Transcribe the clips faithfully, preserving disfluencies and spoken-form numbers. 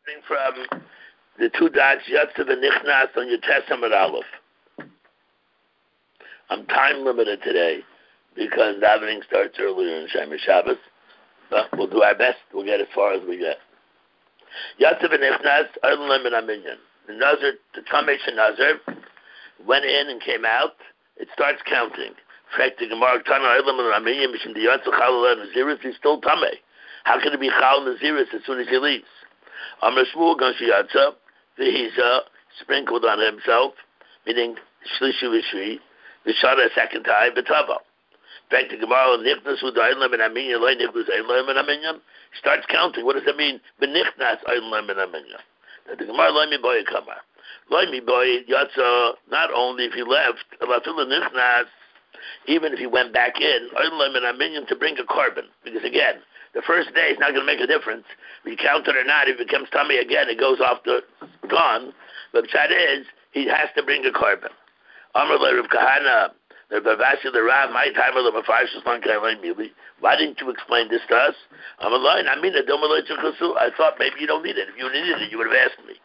From the two dots, Yatzav and Nichnas on your Testament Aleph. I'm time limited today because davening starts earlier in Shemesh Shabbos, but we'll do our best. We'll get as far as we get. Yatzav and Nichnas, Arlim and Aminyan. The Nazir, the Tamesh Nazir, went in and came out. It starts counting. He's still Tameh. How can it be Chal Naziris as soon as he leaves? Amr Shmuel Ganshiyatza, Vihiza, sprinkled on himself, meaning Shlishu Vishri, Vishara a second time, Betava. Back to Gemara, Nichnas with Aylam and Aminyan, Lay Nichnas Aylam and Aminyan. Starts counting. What does that mean? Benichnas Aylam and Aminyan. The Gemara, Lay Mi Boy Kamar. Lay Mi Boy Yatza, not only if he left, Alafila Nichnas, even if he went back in, Aylam and Aminyan to bring a carbon. Because again, the first day is not going to make a difference. If you count it or not, if it becomes tummy again, it goes off the gone. But the chat is, he has to bring a carbon. Amr le Rav Kahana, the Bavasi the Rav, my time of the Mafarshus Lan Kailain Mili. Why didn't you explain this to us? I'm alone. I mean, I thought maybe you don't need it. If you needed it, you would have asked me.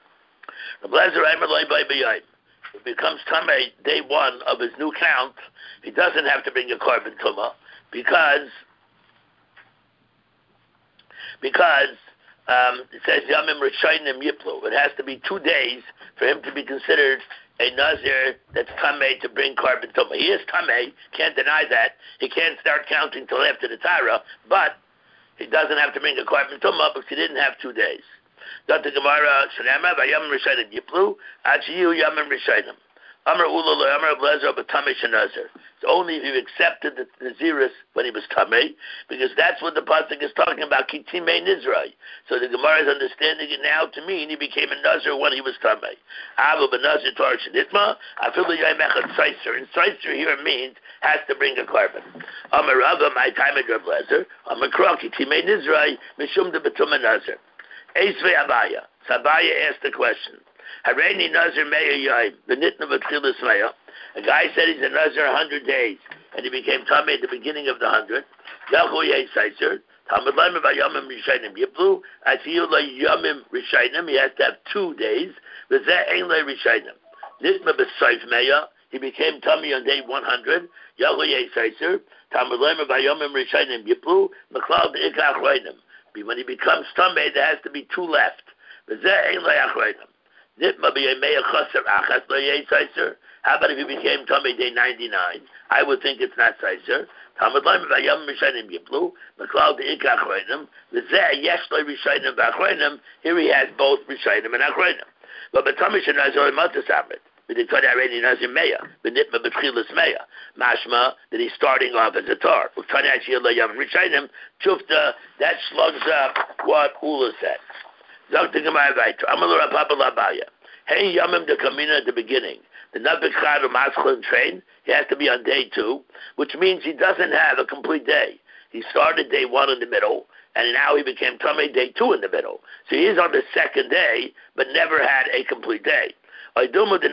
If it becomes tummy day one of his new count, he doesn't have to bring a carbon tumah because. Because um, it says Yamim Rishayim Yiplu. It has to be two days for him to be considered a Nazir that's Tameh to bring carbon tumah. He is Tameh, can't deny that. He can't start counting till after the Tara, but he doesn't have to bring a carbon tumah because he didn't have two days. Dr. Gemara, Shanama, Yamim Rishayim Yiplu, Achiyu Yamim Rishayim. Amr Ulul, Amr Blazer, but Tameh Shanazir. It's only if you accepted the Naziris when he was Tameh, because that's what the pasuk is talking about, Kitimei Nizrai. So the Gemara is understanding it now to mean he became a Nazir when he was Tameh. Avu Benazir Tar Shanitma, Afilu Yamechad Saiser. And Saiser here means has to bring a carbon. Amr Rava, my time at Rav Blazer, Amr Kra, Kitimei Nizrai, Mishum de Betuma Nazir. Eisve Abaya. Sabaya asked the question. Hareni Nazir Meir Yaim, the Nitna Vatchilas Meir. A guy said he's a Nazir a hundred days, and he became Tameh at the beginning of the hundred. Yahu Yei Saiser, Talmud Laim by Yamim Rishayim Yiplu, Asiyu La Yamim Rishayim, he has to have two days, Vizeh Ein La Rishayim. Nitna B'Saif Meir, he became Tameh on day one hundred. Yahu Yei Saiser, Talmud Laim by Yamim Rishayim Yiplu, Meklal D'Ikach Reinim. When he becomes Tameh, there has to be two left. Vizeh Ein La Yachreinim. How about if he became Tameh day ninety-nine? I would think it's not Saiser. Here he has both Rishayim and Achreinim. But Tameh Shanazor Matasamit. But they taught already Nazir Meya. But Nitma B'Tchilas Meya. Mashma, that he's starting off as a tar. Rishayim, Chufta, that slugs up what Ula said. Hey, Yamim de Kamina at the beginning. The Nabikhad of Maskal train, he has to be on day two, which means he doesn't have a complete day. He started day one in the middle, and now he became Tameh day two in the middle. So he is on the second day, but never had a complete day. Or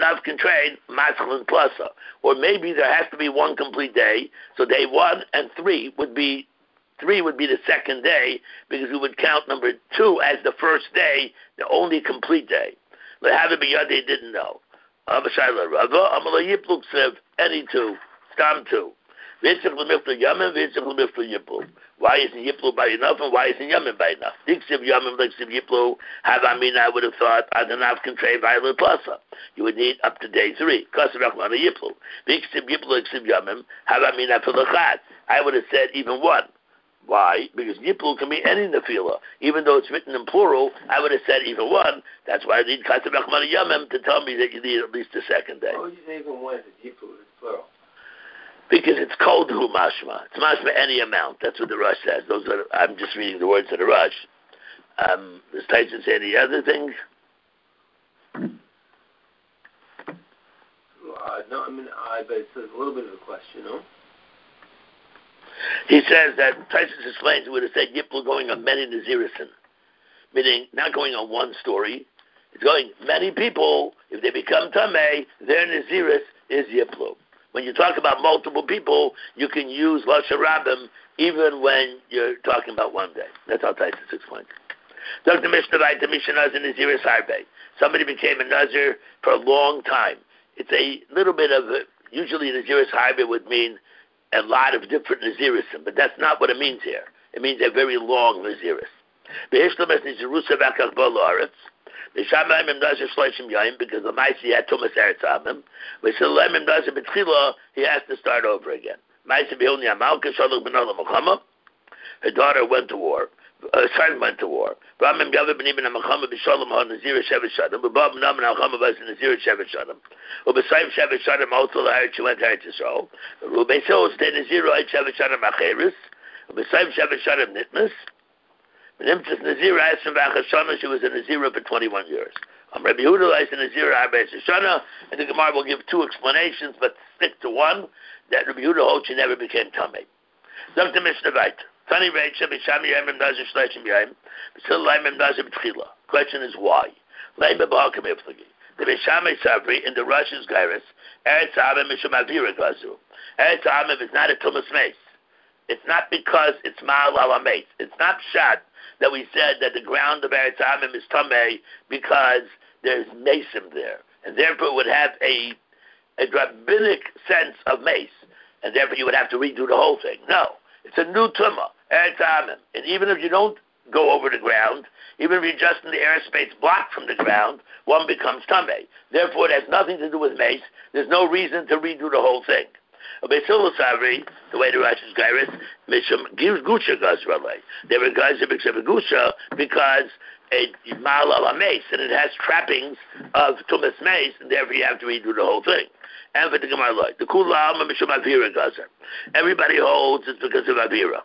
maybe there has to be one complete day, so day one and three would be Three would be the second day, because we would count number two as the first day, the only complete day. Lehavim b'yadei didn't know. Abashayla Rava, Amala Yipluk Sev, any two, Stam two. V'yitzich l'miflu Yamim, v'yitzich l'miflu Yiplu. Why isn't Yiplu by enough, and why isn't Yamim by enough? Diksiv Yamim, Diksiv Yiplu, have I mean, I would have thought, Adanav Contrei Violet Plasa. You would need up to day three. Kasarach Lana Yiplu. Diksiv Yiplu, Diksiv Yamim, have I mean, I feel I would have said even one. Why? Because Yiplu can be any nefila. Even though it's written in plural, I would have said even one. That's why I need Katab Achman Yamim to tell me that you need at least a second day. Why would you say even one if it's Yiplu, it's plural? Because it's called Hu Mashma. It's Mashma any amount. That's what the Rush says. Those are, I'm just reading the words of the Rush. Um, does Tyson say any other things? Uh, no, I mean, I, but it's a little bit of a question, no? He says that Tysus explains it would have said Yiplu going on many Nazirisin, meaning not going on one story. It's going many people. If they become Tameh, their Naziris is Yiplu. When you talk about multiple people, you can use Lashon Rabbim even when you're talking about one day. That's how Tysus explains. Doctor Mishnah Vaita Mishnah Nazir Naziris Harbe. Somebody became a Nazir for a long time. It's a little bit of a, usually Naziris Harbe would mean a lot of different Nazirisim, but that's not what it means here. It means a very long Naziris. Behishlam es Nazirusa Vakach Balaretz. Beshamayim Im Nazir Shloshim Yayim, because the Maisi had Tumas Eretz Amim. Beshalayim Im Nazir B'tchila, he has to start over again. Maisi Behilni Amalka Shalach Ben Olam Muchama. Her daughter went to war. Her son went to war. Ramim Yavim Ben Ibn Amachama B'Shalom Ha Nazir Shevet Shadim. B'Bab Nam Amachama B'As Nazir Shevet Shadim. U'B'Sayim Shevet Shadim also L'Hayr she went to Eretz Yisrael. U'B'Sayim Stay Nazir Oit Shevet Shadim Acheris. U'B'Sayim Shevet Shadim Nitmas. Nimtzis Nazira asked from Vachashana, she was a Nazira for twenty-one years. Um, Rabbi Yehuda is a Nazira Arbei Shana, and the Gemara will give two explanations, but stick to one, that Rabbi Yehuda holds she never became Tamei. Doctor Mishnah Vait. Tani Reitcha, B'Shami Yayim Nazir Shleshim Yayim, B'Sil Laim Nazir B'Tchila. Question is why? Laim B'Ba'akam Iflagi. The B'Shami Savri, in the Russia's Gairis, Eretz Ha'amim Mishum Avira Gazu. Eretz Ha'amim is not a Tumas Meis. It's not because it's Ma'al Ala Meis. It's not Shad that we said that the ground of Eretz Ha'amim is Tamei because there's Mesim there. And therefore it would have a, a rabbinic sense of Mace. And therefore you would have to redo the whole thing. No. It's a new Tumah, Eretz Ha'amim. And even if you don't go over the ground, even if you're just in the airspace blocked from the ground, one becomes Tamei. Therefore it has nothing to do with Mace. There's no reason to redo the whole thing. The way the Rashi's Gairis, Mishum Gusha Gazrale. They were guys that became a Gusha because a Ma'al Mace, and it has trappings of Tumas Mace, and therefore you have to redo the whole thing. And for the Gemara Lloyd, the Kula Alma Mishum Avira Gazer. Everybody holds it's because of Avira.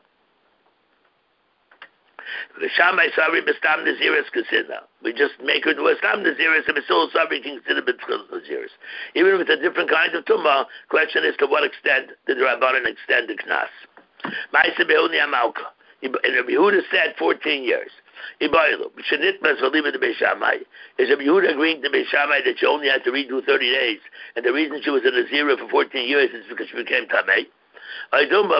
The Shammai Sabri Bestam Naziris Kasina. We just make her do a Stam Naziris, and Besil Sabri can consider Besil Naziris. Even if it's a different kind of Tumah, question is to what extent did the Rabbanan extend the Knas? Ma'isa Be'uni Amalka. And Rabbi Yehuda said fourteen years. Ibaylu. Shenitmas V'liva de Beishamai. Is Rabbi Yehuda agreeing to Beishamai that she only had to redo thirty days, and the reason she was a Nazira for fourteen years is because she became Tamei? Or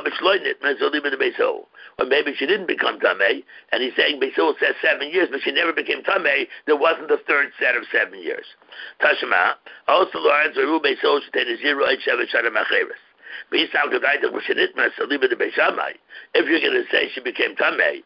maybe she didn't become Tamei, and he's saying Beisil says seven years, but she never became Tamei. There wasn't a third set of seven years. Tashma, also Lawrence, Veru Beisil, Shetei Nazira, Eid Shevet Shadam Acheres. If you're going to say she became Tamei,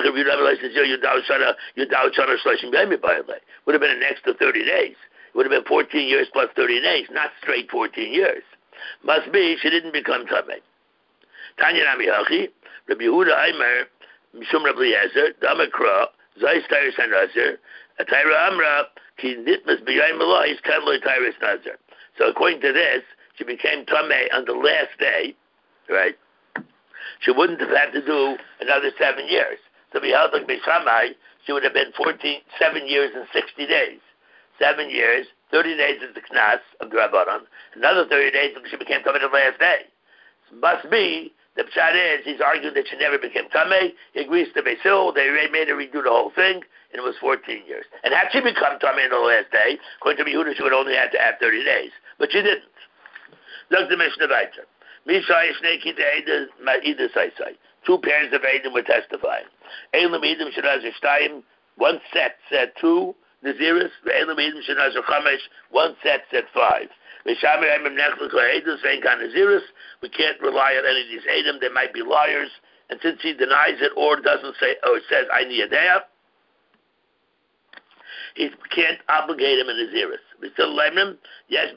would have been an extra thirty days. It would have been fourteen years plus thirty days, not straight fourteen years. Must be she didn't become Tamei. Tanya Nami Hachi, Rabbi Yehuda Aimer, Mishum Rabbi Eliezer, Damakra, Zay Stairis Nazir, Atayra Amra, Ki Nitmas B'Yayim Elohis, Kadloi Tairis Nazir. So according to this, she became Tamei on the last day, right? She wouldn't have had to do another seven years. So be held like Beishamai, she would have been fourteen, seven years and sixty days. Seven years, thirty days is the Knas of the Rabbanon, another thirty days because she became Tamei the last day. So must be, the Pshat is, he's arguing that she never became Tamei. He agrees to Beisil, they made her redo the whole thing, and it was fourteen years. And had she become Tamei on the last day, according to Yehuda, she would only have to add thirty days. But she didn't. Look the Mishnah weiter. Two pairs of Eidim were testifying. Eilim Eidim Shenazir Shtayim, one set said two Naziris. Eilim Eidim Shenazir Chamesh, one set said five. We can't rely on any of these Eidim. They might be liars. And since he denies it or doesn't say, or says, I need a day up, he can't obligate him in Naziris. We still lame him. Yes,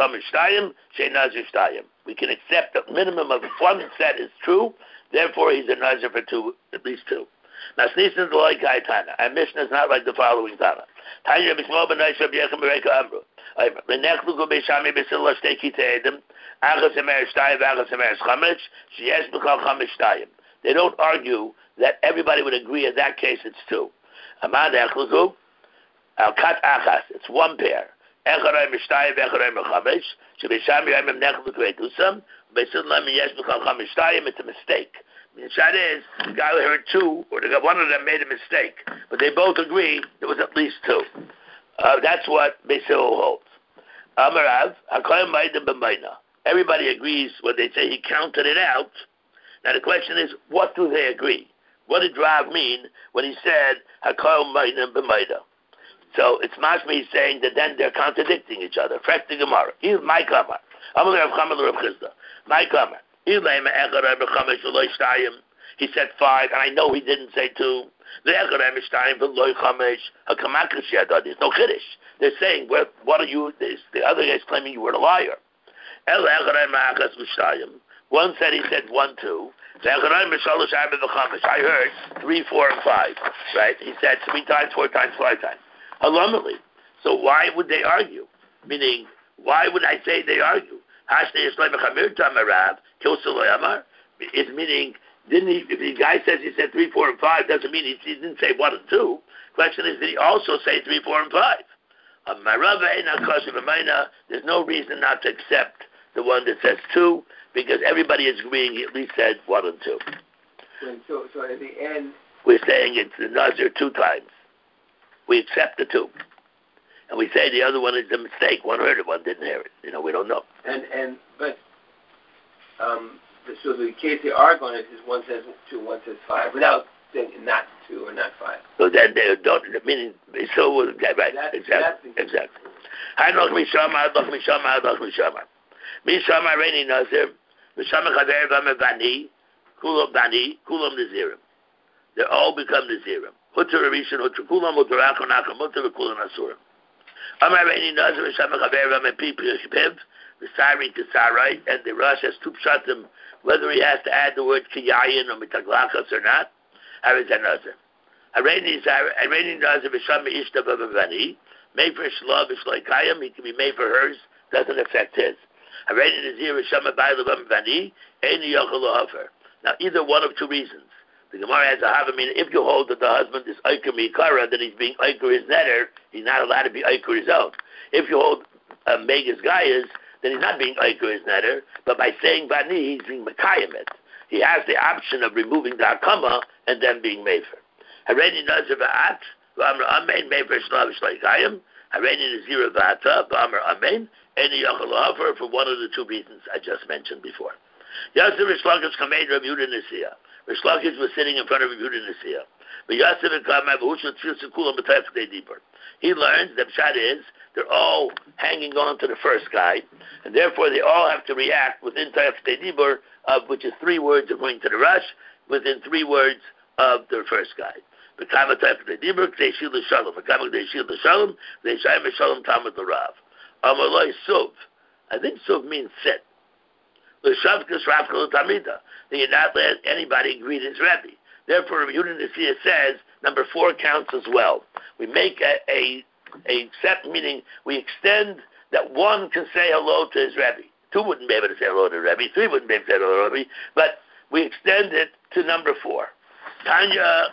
we can accept the minimum of one set is true. Therefore, he's a Nazir for two, at least two. Now, Sneeson is like Tana. Our Mishnah is not like the following Tana. Tanya B'Shmo B'Nai Shab Yechem B'Reika Amru. V'nechlu Gu B'Shami B'Silla Shteki Te'edim. Achas Emer Shtayim Achas Emer Schametz. Sheyesh B'Chal Chamesh Shtayim. They don't argue that everybody would agree in that case it's two. Amad Echlu Gu. Al Kat Achas. It's one pair. Echaray Mishtayim Echaray Mechamesh. Sheb'Shami Yemem Nechlu K'Vetusam. B'Silla Yesh B'Chal Chamesh Shtayim. It's a mistake. The shot is, the guy heard two, or the guy, one of them made a mistake. But they both agree there was at least two. Uh, that's what Beisil holds. Amarav, HaKoyim Maidim B'Mayna. Everybody agrees when they say he counted it out. Now the question is, what do they agree? What did Rav mean when he said Hakol Mainim B'Maida? So it's mashma saying that then they're contradicting each other. Fresh the Gemara. Here's my Kamar. Amal Rav Chama Rav Chizda. My Kamar. He said five, and I know he didn't say two. There's no Kiddush. They're saying, well, what are you, the other guy's claiming you were a liar. One said he said one, two. I heard three, four, and five. Right? He said three times, four times, five times. Alamali. So why would they argue? Meaning, why would I say they argue? It's meaning, didn't he, if the guy says he said three, four, and five, doesn't mean he, he didn't say one and two. Question is, did he also say three, four, and five? There's no reason not to accept the one that says two, because everybody is agreeing he at least said one and two. So, so at the end, we're saying it's the Nazir two times. We accept the two. And we say the other one is a mistake. One heard it, one didn't hear it. You know, we don't know. And, and but, um, so the case they are going is one says two, one says five, without saying not two or not five. So then they don't, meaning, so, yeah, right, that's, exactly, that's exactly. Hanoch mishama, adoch mishama, adoch mishama. Mishama reini nazir, mishama chaver v'ame bani, kulam bani, kulam nazirim. They all become nazirim. Hutter rishon, hutter kulam, hutter achon achon, hutter v'kulam asurim. Amar reini nazir, mishama chaver v'ame pipi piv, v'sari t'sarai, and the Rosh has two pshatim, whether he has to add the word kiyayin or mitaglachas or not. How is that nazir? Reini nazir, mishama ishta v'ame made for Shlav, Shlaikayim, he can be made for hers, doesn't affect his. Now, either one of two reasons. The Gemara has a Hava, meaning if you hold that the husband is Eiker Mikara, that he's being Eiker his netter, he's not allowed to be Eiker his own. If you hold uh, Megas Gaias, then he's not being Eiker his netter, but by saying Bani, he's being Mekayim it. He has the option of removing the Akama and then being made for. Hareni Nazir Va'at, V'amr Amen, made for Shlav Shlaikayim, Hareni Nazir Va'ata, V'amr Amen, any Yachal for one of the two reasons I just mentioned before. Yasser Rish Lakish Kamed Rav Yehuda Nesiya. Rish Lakish was sitting in front of Rav Yehuda Nesiya. But Yasser and Kamei V'Hushel Tzilsa Kulam B'Tayf K'dei Dibur. He learns that Pshat is they're all hanging on to the first guy, and therefore they all have to react within Tayf K'dei Dibur, of which is three words according to the Rush, within three words of the first guy. B'Kama Tayf K'dei Dibur K'dei Shil L'Shalom. B'Kama K'dei Shil L'Shalom K'dei Shayim L'Shalom Tamad L'Rav. Amaloi Suv. I think Suv means sit. L'Shavkas Ravka L'Tamida. Then you're not let anybody greet his Rebbe. Therefore, Rabbi Yehuda Nesiya says number four counts as well. We make a, a, a set, meaning we extend that one can say hello to his Rebbe. Two wouldn't be able to say hello to Rebbe. Three wouldn't be able to say hello to Rebbe. But we extend it to number four. Tanya...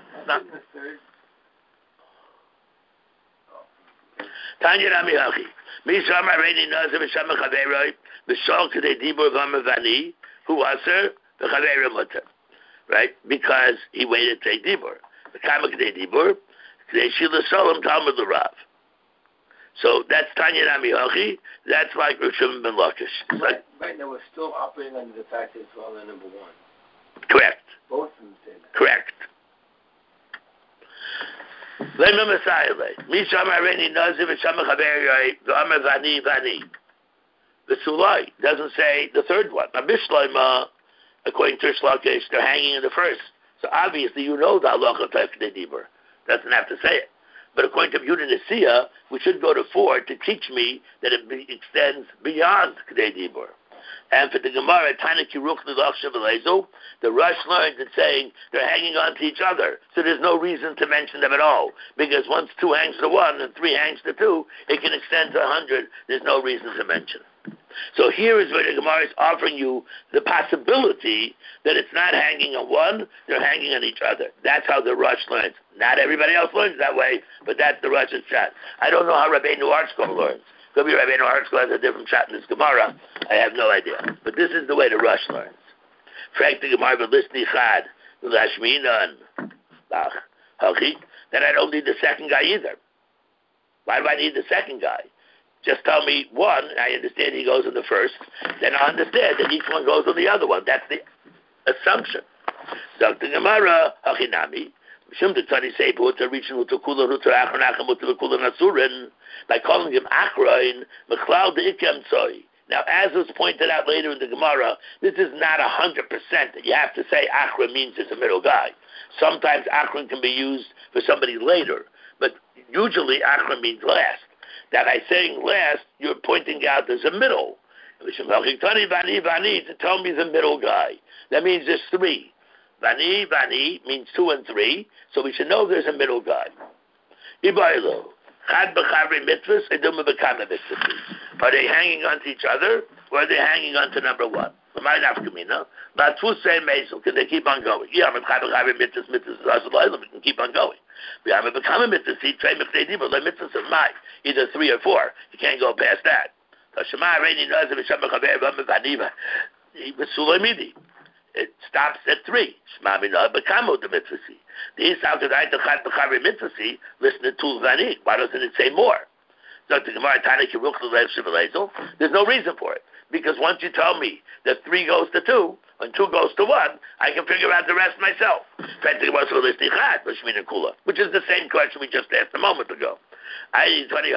Tanya Rami Hachi. Mishama Reini Nazir Mishama Chaveroi Mishal Kedei Dibur V'Amavani Who was her? The Chaveroi Mutter. Right? Because he waited to take Dibur. The Kama Kedei Dibur Kedei Shila Solom Talmud L'Rav. So that's Tanya Rami Hachi. That's like Rav Shimon ben Lakish. Right, Like, right now we're still operating under the fact that it's all in number one. correct. Both of them say that. Correct. Lema Messiah lay. Mishama Reni Nazir V'Shama Chaveroi V'Amar Vani Vani. The Sulai doesn't say the third one. Now Mishloima, according to Rish Lakish, they're hanging in the first. So obviously you know the halacha of Kedei Dibur. Doesn't have to say it. But according to Yehuda Nesiya, we should go to four to teach me that it be, extends beyond Kedei Dibur. And for the Gemara, Tana Kiruch L'Lachshav Elezu, the Rush learned in saying they're hanging on to each other. So there's no reason to mention them at all. Because once two hangs to one and three hangs to two, it can extend to a hundred. There's no reason to mention. So here is where the Gemara is offering you the possibility that it's not hanging on one, they're hanging on each other. That's how the Rush learns. Not everybody else learns that way, but that's the Rush's shot. I don't know how Rabbeinu Artzko learns. Could be Rabbeinu Artzko has a different shot in this Gemara. I have no idea. But this is the way the Rush learns. Frank the Gemara B'Lisni Chad, L'Ashminan, Lach, Hachi, then I don't need the second guy either. Why do I need the second guy? Just tell me one, I understand he goes in the first, then I understand that each one goes on the other one. That's the assumption. Doctor Gemara, Hachinami. By calling him Achrain, Mechlal de Ikem Tzoi. Now, as was pointed out later in the Gemara, this is not a hundred percent that you have to say Achra means there's a middle guy. Sometimes Achra can be used for somebody later, but usually Achra means last. That by saying last, you're pointing out there's a middle. To tell me the middle guy. That means there's three. Vani, Vani means two and three, so we should know there's a middle guy. Ibaylo. Chad b'chavri mitzvahs, eduma b'kama mitzvahs. Are they hanging on to each other, or are they hanging on to number one? L'may nafkamina. Latfusay mezel. Can they keep on going? Yeah, I'm chad b'chavri mitzvahs, mitzvahs, we can keep on going. Yeah, I'm b'kama mitzvahs, see, trey mitzvahs, le mitzvahs of my. Either three or four. You can't go past that. Tashema reini nazir v'shem b'chaver v'am v'aniva. V'sulamidi. It stops at three. Shmamina b'kamo the mitzvasi. The Isau Kedai Techad b'chavi mitzvasi. Listen to Tul Vani. Why doesn't it say more? So the Gemara Tana Kiruch Lev Shivalezel. There's no reason for it, because once you tell me that three goes to two and two goes to one, I can figure out the rest myself. Which is the same question we just asked a moment ago. That's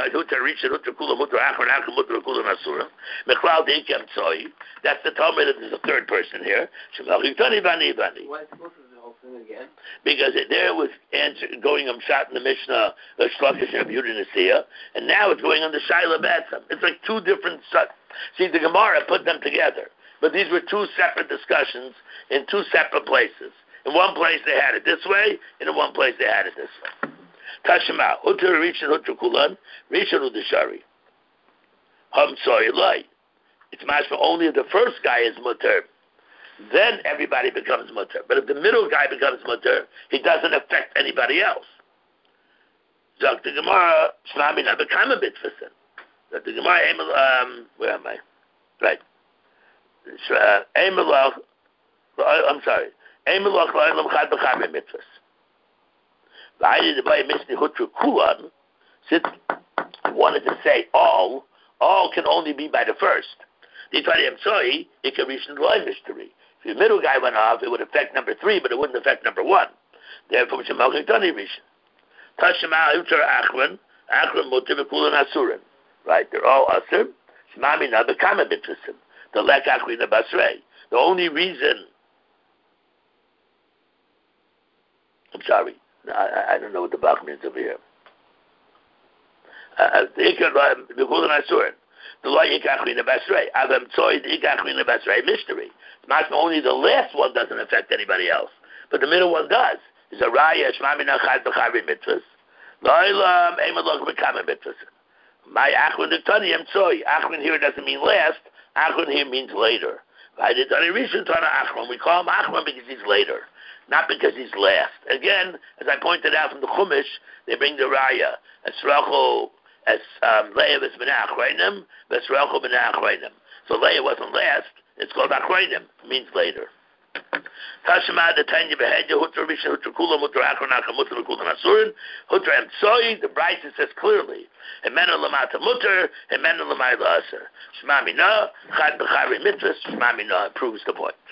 the Talmud that there's a third person here. Why is both of the whole thing again? Because there was answer, going on shot in the Mishnah, the Shlokish and Beauty Nasiya, and now it's going on the Shaila Batsam. It's like two different. See, the Gemara put them together, but these were two separate discussions in two separate places. In one place they had it this way, and in one place they had it this way. Tashima, Utter Rishon Utter Kulan, Rishon Udashari. Hum Soy Lai. It's mashma only if the first guy is mutter. Then everybody becomes mutter. But if the middle guy becomes mutter, he doesn't affect anybody else. Zok the Gemara, Shlami na become a bit for sin. Zok the Gemara, um, where am I? Right. Emelach, I'm sorry. Emelach la'elam chad b'chavim mitzvahs. I wanted to say all, all can only be by the first. I'm sorry, it can reach the line mystery. If the middle guy went off, it would affect number three, but it wouldn't affect number one. Therefore, we should make a tani reason. Tashima uter achron, achron motivikulan asurin. Right, they're all asur. Shmami na bekama bitrusim. The lek achrina basrei. The only reason. I'm sorry. I, I don't know what the Bach means over here. The Ikar, the Kulan Asurin. The Lo Yikachrina Basrei. Avam Tzoi, the Yikachrina Basrei mystery. Only the last one doesn't affect anybody else, but the middle one does. It's a Raya, Shmamina Chad B'chavi Mitzvahs. Lo'ilam, Emalok B'kama Mitzvahs. My Achron Diktani, I'm Tzoi. Achron here doesn't mean last. Achron here means later. I did Tani Rishon Tana Achron. We call him Achron because he's later, not because he's last. Again, as I pointed out from the Chumash, they bring the Raya. As Rachel, as um, Leah was B'nei as Rachel B'nei Achreinim. So Leah wasn't last. It's called Achreinim. It means later. Tashma the Tanya Behedya Hutra Rishon Hutra Kula Mutra Achronaka Mutra Kula Nasurin Hutra Emtsoi. The Bryce says clearly, Hemena Lamata Mutter, Hemena Lamai Laser. Shmami Na Chad B'Chari Mitzvah. Shmami Na proves the point.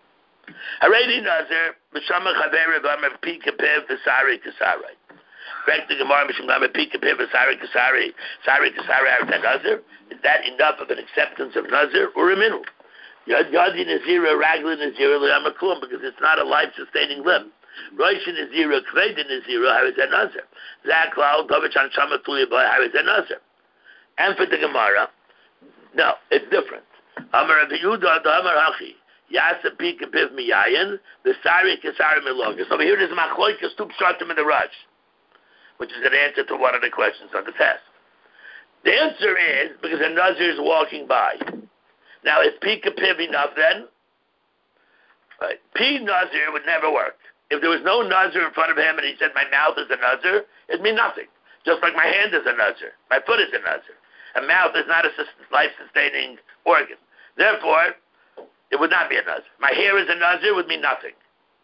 Haredi Nazir, Mishama Chavere Vama Pika Pev Visari Kasari. Back to Gemara Mishama Pika Pev Visari Kasari, Sari Kasari Arta Nazir. Is that enough of an acceptance of Nazir or a minimum? Yadi Nazira, Raglan Nazira, Lamakum, because it's not a life sustaining limb. Roishin Nazira, Kveda Nazira, how is that Nazir? Zaklau, Dovichan Shama Tuliba, how is that Nazir? And for the Gemara, no, it's different. Amar Abiyuda, the Amar Hachi. Yasa Pika Piv Miyayin, the Sari Kisari Milogas. Over here there's Machloikas Tup Shartim in the Rush, which is an answer to one of the questions on the test. The answer is because a Nazir is walking by. Now is Pika Piv enough then? Right. P Nazir would never work. If there was no Nazir in front of him and he said my mouth is a Nazir, it'd mean nothing. Just like my hand is a Nazir, my foot is a Nazir. A mouth is not a life-sustaining organ. Therefore, it would not be a Nazir. My hair is a Nazir would mean nothing,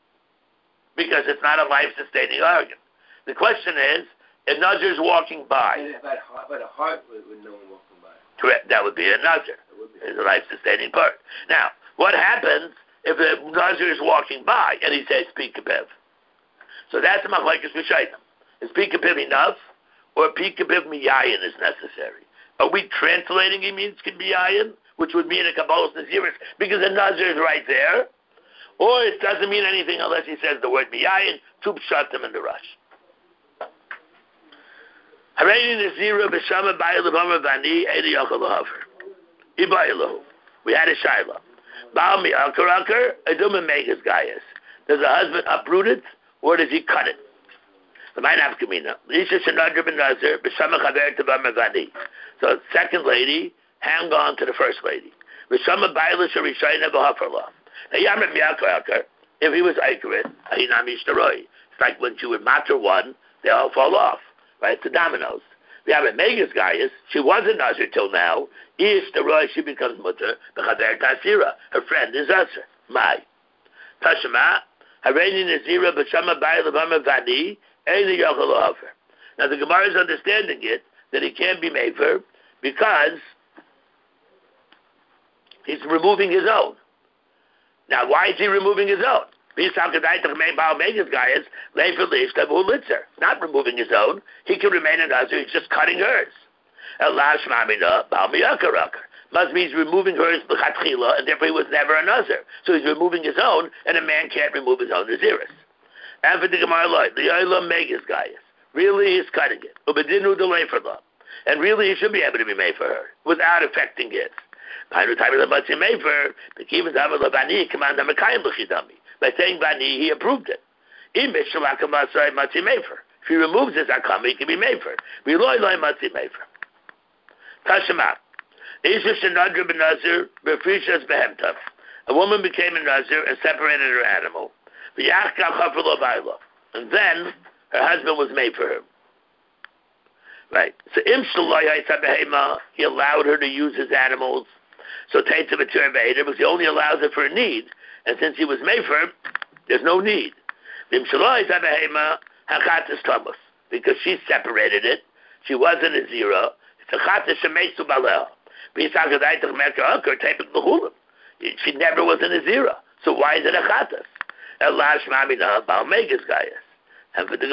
because it's not a life-sustaining organ. The question is, if Nazir is walking by. But a heart with no one walking by. Correct. That would be a Nazir. It's a life-sustaining part. Now, what happens if the Nazir is walking by and he says Pikapiv. So that's a machlekes Rishonim. Is Pikapiv enough, or Pikapiv miyayin is necessary? Are we translating he means miyayin, which would mean a Kabbalah's Naziris, because the Nazir is right there? Or it doesn't mean anything unless he says the word miyayin, two pshatim in the rush. Hareini Nazira b'shama b'ayil vani edi yachal lahaver. Ibayilahu. We had a shaila. Baal mi'akar akar, adum megas gayas. Does the husband uproot it, or does he cut it? The mine afkamina. Lisha shenadra ben nazir b'shama chaver tevam vani. So second lady, hang on to the first lady. B'shama b'ayil sharishayna b'hafarlah. Now yamra mi'akar akar. If he was accurate, hinam yishtaroi. It's like when you would matter one, they all fall off. Right? It's the dominoes. We have a Megas Gaius. She was a Nazir till now. Ish the Roy, she becomes mutter. B'chaver Tasira. Her friend is Usher. My. Tashma. Hareini Nazira b'shama b'ayil v'ama vani. Eini yochel lohaver. Now the Gemara is understanding it, that he can't be mefer, because he's removing his own. Now why is he removing his own? Not removing his own. He can remain a Nazir, he's just cutting hers. Must be he's removing hers and therefore he was never a Nazir. So he's removing his own, and a man can't remove his own Naziris. And for the Gemara, the Olam Megas Gaius. Really he's cutting it. And really he should be able to be made for her without affecting it. By saying Bani, he approved it. If he removes his akama, he can be made for. Tashma. A woman became a Nazir and separated her animal. And then her husband was made for her. Right. So he allowed her to use his animals. So Taitza B'Tur because he only allows it for a need. And since he was made for him, there's no need. Because she separated it. She wasn't a zero. She never was in a zero. So why is it a chatas? And for the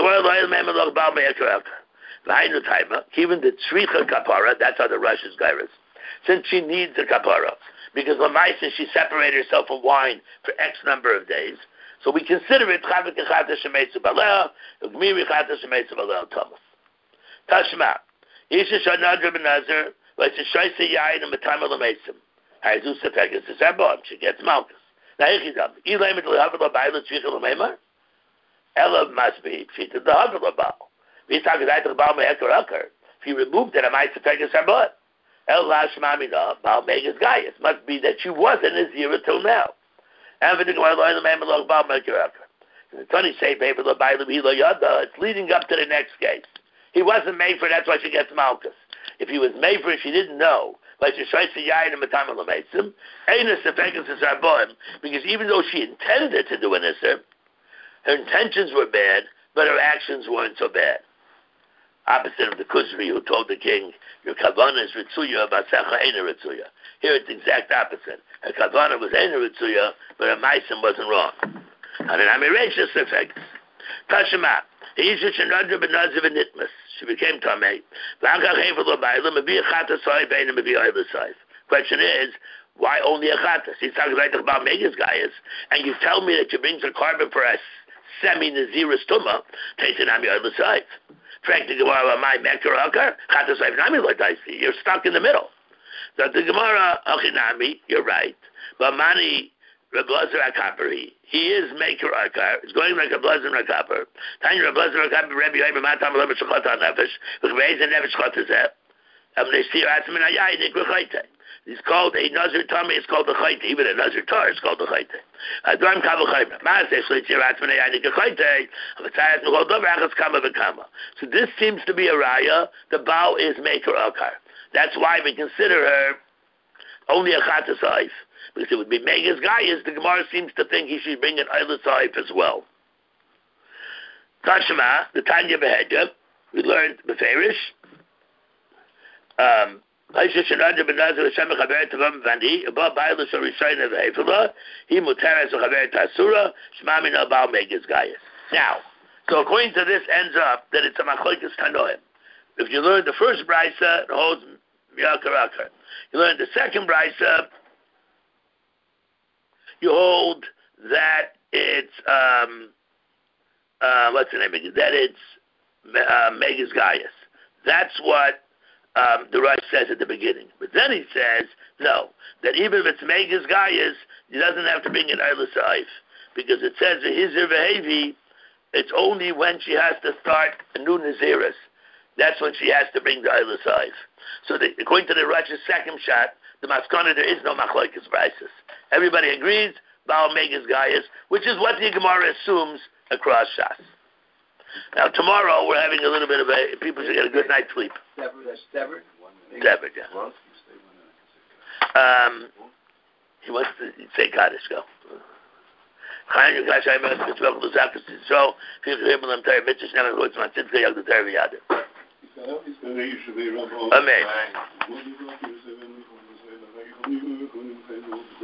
even the tzricha kapara, that's how the Rosh is gairas. Since she needs a kapara, because Lamaisa, she separated herself from wine for X number of days, so we consider it chavik echata shemetzu baleh, ugmiri echata shemetzu baleh tamas. Tashma, isha shanadra benazir, v'yitz shaisa yayin and matama lameisim. Haizu sefeges is ebon, she gets malchus. Now ichidam, ilaim et lehavet labayla tzricha lameimar? Elav must be, she did the havet labal. V'yitzak edayt l'bal me'ekar akar. If you removed it, I might sefeges ebon. El Lashmamina, Baal Megas Gaius. Must be that she wasn't a zero till now. And for the Gemara, the Mammalog Baal Megas. The Tony say, baby, the Bailu Hilo Yada. It's leading up to the next case. He wasn't made for, that's why she gets Malchus. If he was made for, she didn't know. Like she tries to yayin and matam alametzim, Eina Sefekas is Rabboim, because even though she intended to do an Isser, her intentions were bad, but her actions weren't so bad. Opposite of the Kuzri who told the king, your Kavana is Ritsuya, Basecha Eina Ritsuya. Here it's the exact opposite. Her Kavana was Eina Ritsuya, but her Maisim wasn't wrong. And then Amirachus effects. Tashima, Isha Shanadra Benaziv and Nitmas. She became Tamei. Question is, why only a Chatas? He's talking about Megas Gaius, and you tell me that you brings a carbon for a semi-Nazira Stuma, Taisin Ami Oilasai. Frankly, Gemara, my Mekar Akar, Chatas Nami Lodaisi. You're stuck in the middle. So the Gemara, Achinami, you're right. But Mani, Reblazer Akapari, he is Maker Akar. It's going like a Blazer Akapar. Tanya Reblazer Akapar, Rebbe Yoim, Matam Leba Shachot HaNefesh, V'Chbeis and Nefesh Chot Hazeh, Am Nesir Atzmin Ayai, Nik V'Chayte. It's called a Nazir Tommy, it's called the Chayte. Even a Nazir Tar is called the Chayte. Adram Kavu Chayme. Maaseh Shlitzir Atzmin Ayai, Nik V'Chayte, V'Tzayat Nuchol Dover Achas Kama V'Kama. So this seems to be a Raya. The Baal is Maker Akar. That's why we consider her only a Chatas Haif. Because it would be Megas Gaius, the Gemara seems to think he should bring an Eilis Haif as well. Tashma, the Tanya Behedya, we learned Beferish. Um, He Now, so according to this, ends up that it's a machlokes tanoim. If you learn the first brisa, it holds miyakar. You learn the second brisa, you hold that it's um uh what's the name of it? That it's uh, Megas Gaius. That's what um, the Rush says at the beginning. But then he says no, that even if it's Megas Gaius, he doesn't have to bring an Eilis Saif, because it says Hizir Vehevi. It's only when she has to start a new Naziris. That's when she has to bring the Eilis Saif. So the, according to the Rush's second shot, the Maskana, there is no machlokes brises. Everybody agrees, Baal Megas Gaius, which is what the Gemara assumes across Shas. Now tomorrow we're having a little bit of a, people should get a good night's sleep. Deborah, Deborah? Deborah, yeah. Um, he wants to say Kaddish, go. Chaim Yukash Hayim Yosef Mitzvah Luzakas Yisrael Fiyuch Himmel Am Torah Mitzvah Shnei Chutz Man Tzidka Yag the Torah V'Yadim. Amen.